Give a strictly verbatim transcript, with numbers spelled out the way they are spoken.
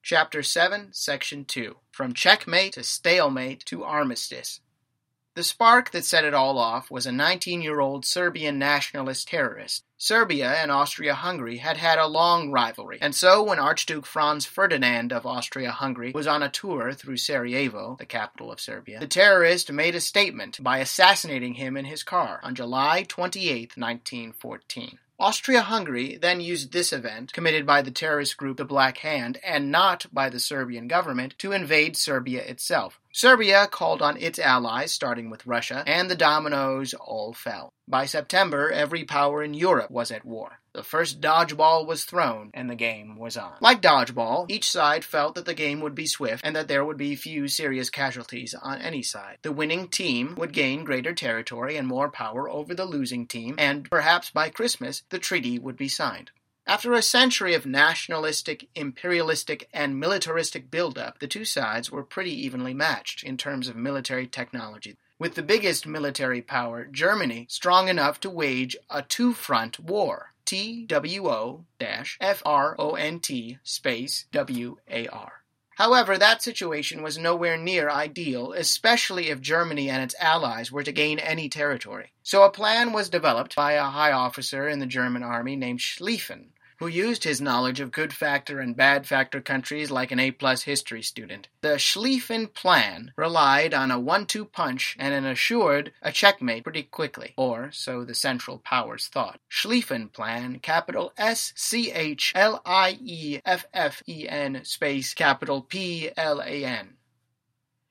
Chapter seven, Section two. From Checkmate to Stalemate to Armistice. The spark that set it all off was a nineteen-year-old Serbian nationalist terrorist. Serbia and Austria-Hungary had had a long rivalry, and so when Archduke Franz Ferdinand of Austria-Hungary was on a tour through Sarajevo, the capital of Serbia, the terrorist made a statement by assassinating him in his car on July twenty-eighth, nineteen fourteen. Austria-Hungary then used this event, committed by the terrorist group the Black Hand, and not by the Serbian government, to invade Serbia itself. Serbia called on its allies, starting with Russia, and the dominoes all fell. By September, every power in Europe was at war. The first dodgeball was thrown, and the game was on. Like dodgeball, each side felt that the game would be swift, and that there would be few serious casualties on any side. The winning team would gain greater territory and more power over the losing team, and perhaps by Christmas, the treaty would be signed. After a century of nationalistic, imperialistic, and militaristic buildup, the two sides were pretty evenly matched in terms of military technology, with the biggest military power, Germany, strong enough to wage a two-front war. T W O F R O N T space W A R. However, that situation was nowhere near ideal, especially if Germany and its allies were to gain any territory. So a plan was developed by a high officer in the German army named Schlieffen, who used his knowledge of good factor and bad factor countries like an A-plus history student. The Schlieffen plan relied on a one two punch and an assured a checkmate pretty quickly, or so the Central Powers thought. Schlieffen plan, capital S C H L I E F F E N space capital P L A N.